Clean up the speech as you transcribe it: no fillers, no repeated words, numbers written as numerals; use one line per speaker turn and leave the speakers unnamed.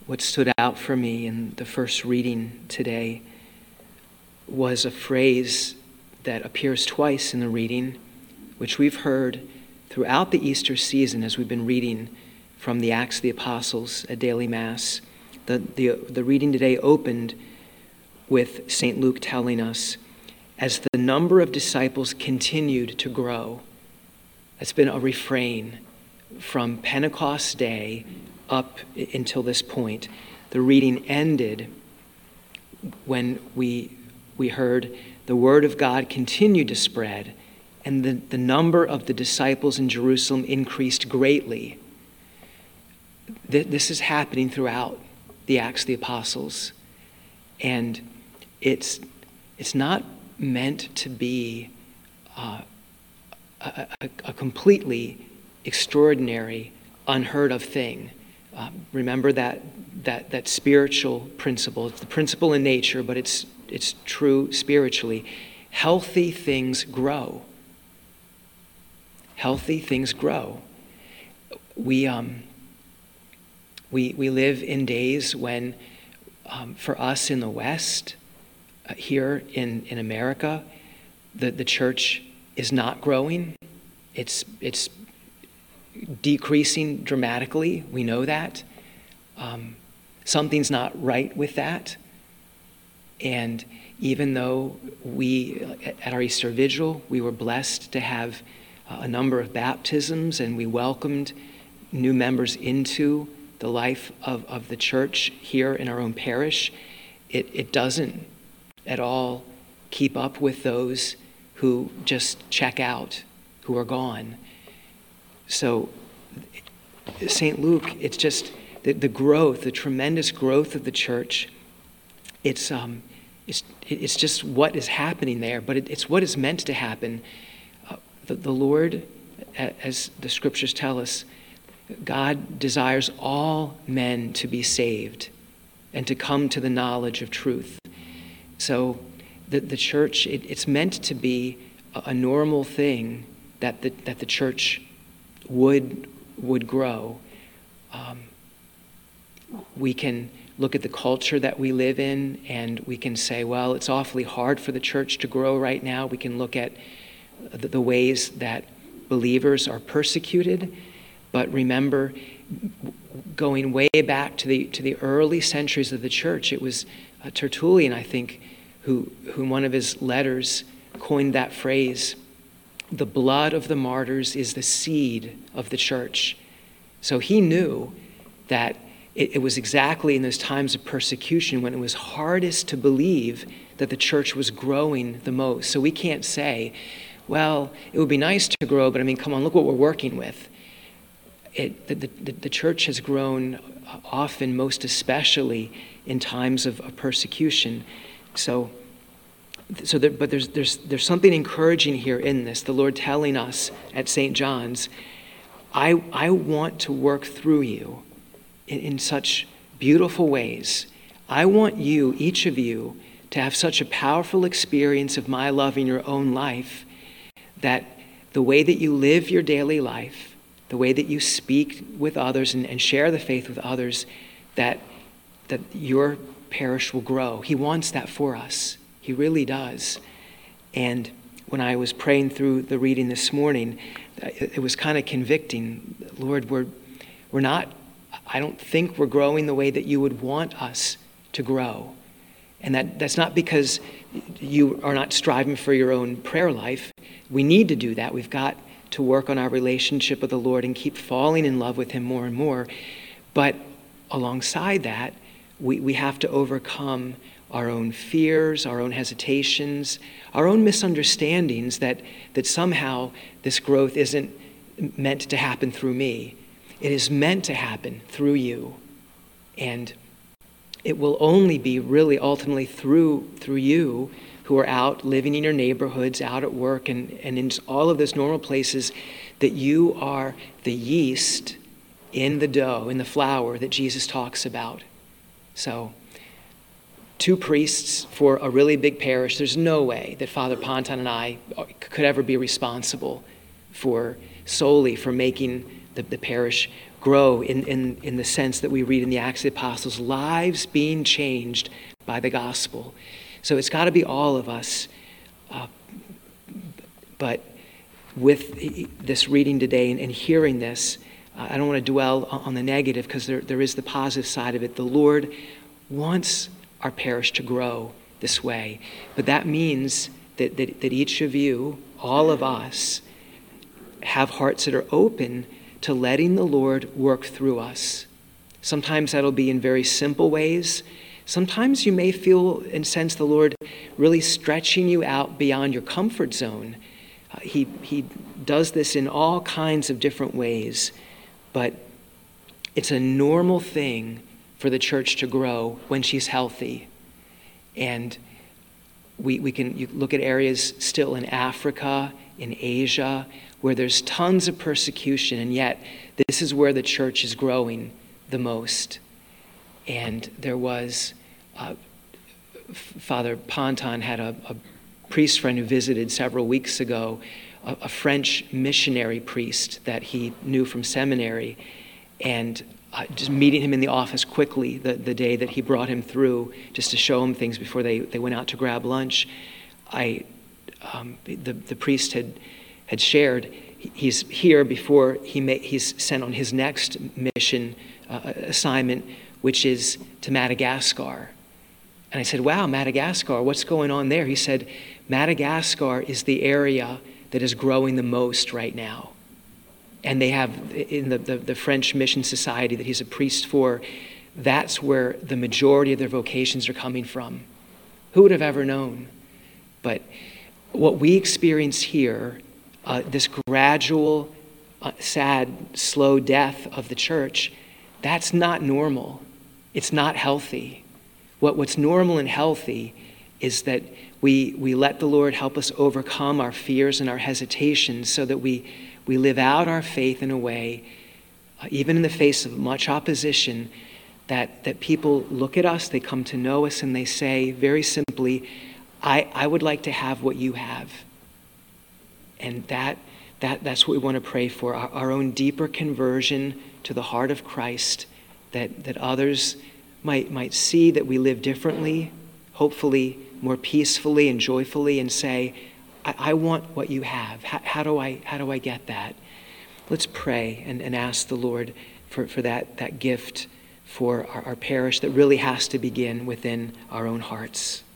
what stood out for me in the first reading today was a phrase that appears twice in the reading, which we've heard throughout the Easter season as we've been reading from the Acts of the Apostles at daily Mass. The reading today opened with St. Luke telling us, as the number of disciples continued to grow. That's been a refrain from Pentecost Day up until this point. The reading ended when we heard the word of God continued to spread, and the number of the disciples in Jerusalem increased greatly. This is happening throughout the Acts of the Apostles, and it's not meant to be a completely extraordinary, unheard of thing. Remember that spiritual principle. It's the principle in nature, but it's true spiritually. Healthy things grow. Healthy things grow. We live in days when, for us in the West, here in America, the church is not growing. It's decreasing dramatically. We know that. Something's not right with that. And even though we, at our Easter Vigil, we were blessed to have a number of baptisms, and we welcomed new members into the life of the church here in our own parish, it doesn't at all keep up with those who just check out, who are gone. So St. Luke, it's just the growth, the tremendous growth of the church. It's just what is happening there, but it's what is meant to happen. The Lord, as the scriptures tell us, God desires all men to be saved and to come to the knowledge of truth. So the church, it's meant to be a normal thing that the church would grow. We can look at the culture that we live in, and we can say, well, it's awfully hard for the church to grow right now. We can look at the ways that believers are persecuted. But remember, going way back to the early centuries of the church, it was Tertullian, I think, who in one of his letters coined that phrase, the blood of the martyrs is the seed of the church. So he knew that it was exactly in those times of persecution when it was hardest to believe that the church was growing the most. So we can't say, well, it would be nice to grow, but I mean, come on, look what we're working with. The church has grown often, most especially in times of persecution. But there's something encouraging here in this. The Lord telling us at St. John's, I want to work through you in such beautiful ways. I want you, each of you, to have such a powerful experience of my love in your own life that the way that you live your daily life, the way that you speak with others and share the faith with others, that your parish will grow. He wants that for us. He really does. And when I was praying through the reading this morning, it was kind of convicting. Lord, we're not, I don't think we're growing the way that you would want us to grow. And that's not because you are not striving for your own prayer life. We need to do that. We've got to work on our relationship with the Lord and keep falling in love with him more and more. But alongside that, we have to overcome our own fears, our own hesitations, our own misunderstandings that somehow this growth isn't meant to happen through me. It is meant to happen through you. And it will only be really ultimately through you who are out living in your neighborhoods, out at work, and in all of those normal places, that you are the yeast in the dough, in the flour that Jesus talks about. So, 2 priests for a really big parish, there's no way that Father Ponton and I could ever be responsible solely for making the parish grow in the sense that we read in the Acts of the Apostles, lives being changed by the gospel. So it's got to be all of us. But with this reading today and hearing this, I don't want to dwell on the negative, because there is the positive side of it. The Lord wants our parish to grow this way. But that means that each of you, all of us, have hearts that are open to letting the Lord work through us. Sometimes that'll be in very simple ways. Sometimes you may feel and sense the Lord really stretching you out beyond your comfort zone. He does this in all kinds of different ways, but it's a normal thing for the church to grow when she's healthy. And you look at areas still in Africa, in Asia, where there's tons of persecution, and yet this is where the church is growing the most. And there was Father Ponton had a priest friend who visited several weeks ago, a French missionary priest that he knew from seminary, and just meeting him in the office quickly the day that he brought him through, just to show him things before they went out to grab lunch. The priest had shared he's here before he's sent on his next mission assignment, which is to Madagascar. And I said, wow, Madagascar, what's going on there? He said, Madagascar is the area that is growing the most right now. And they have, in the French Mission Society that he's a priest for, that's where the majority of their vocations are coming from. Who would have ever known? But what we experience here, this gradual, sad, slow death of the church, that's not normal. It's not healthy. What's normal and healthy is that we let the Lord help us overcome our fears and our hesitations, so that we live out our faith in a way, even in the face of much opposition, that people look at us, they come to know us, and they say very simply, I would like to have what you have. And that's what we want to pray for, our own deeper conversion to the heart of Christ, that others might see that we live differently, hopefully more peacefully and joyfully, and say, I want what you have. How do I get that? Let's pray and ask the Lord for that gift for our parish that really has to begin within our own hearts.